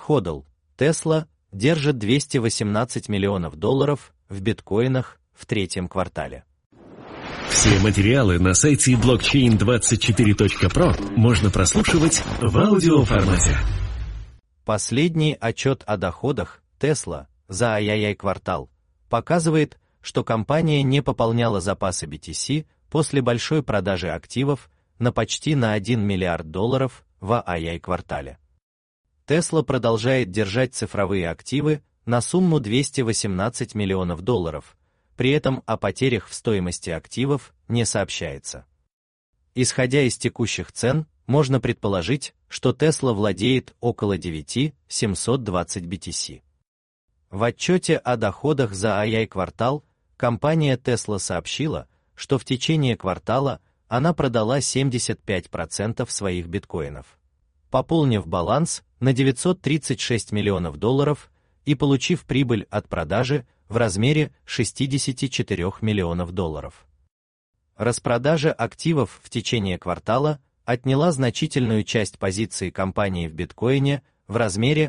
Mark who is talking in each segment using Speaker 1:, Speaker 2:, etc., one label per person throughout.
Speaker 1: HODL. Tesla держит $218 миллионов в биткоинах в третьем квартале.
Speaker 2: Все материалы на сайте blockchain24.pro можно прослушивать в аудиоформате.
Speaker 1: Последний отчет о доходах Tesla за квартал показывает, что компания не пополняла запасы BTC после большой продажи активов на почти на $1 миллиард в квартале. Tesla продолжает держать цифровые активы на сумму $218 миллионов, при этом о потерях в стоимости активов не сообщается. Исходя из текущих цен, можно предположить, что Tesla владеет около 9720 BTC. В отчете о доходах за квартал компания Tesla сообщила, что в течение квартала она продала 75% своих биткоинов, пополнив баланс на $936 миллионов и получив прибыль от продажи в размере $64 миллионов. Распродажа активов в течение квартала отняла значительную часть позиций компании в биткоине в размере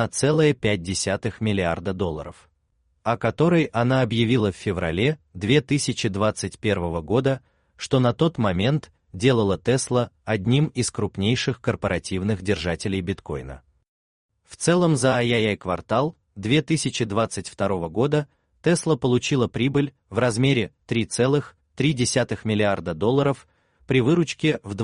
Speaker 1: $1,5 миллиарда, о которой она объявила в феврале 2021 года, что на тот момент делало Tesla одним из крупнейших корпоративных держателей биткоина. В целом за квартал 2022 года Tesla получила прибыль в размере $3,3 миллиарда при выручке в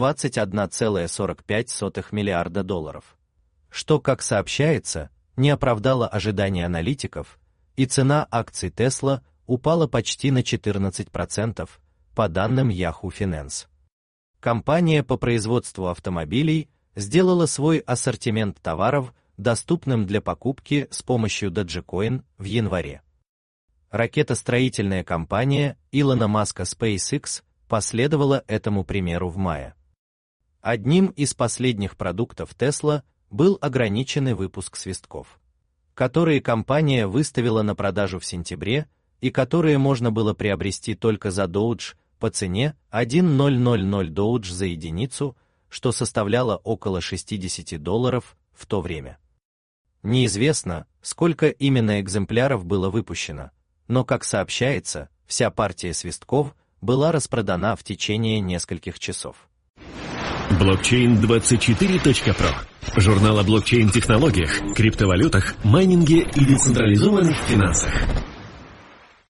Speaker 1: $21,45 миллиарда, что, как сообщается, не оправдало ожидания аналитиков, и цена акций Tesla упала почти на 14%, по данным Yahoo Finance. Компания по производству автомобилей сделала свой ассортимент товаров доступным для покупки с помощью Dogecoin в январе. Ракетостроительная компания Илона Маска SpaceX последовала этому примеру в мае. Одним из последних продуктов Tesla был ограниченный выпуск свистков, которые компания выставила на продажу в сентябре и которые можно было приобрести только за Doge по цене 1,000 Doge за единицу, что составляло около $60 в то время. Неизвестно, сколько именно экземпляров было выпущено, но, как сообщается, вся партия свистков была распродана в течение нескольких часов.
Speaker 2: Blockchain24.pro. Журнал о блокчейн-технологиях, криптовалютах, майнинге и децентрализованных финансах.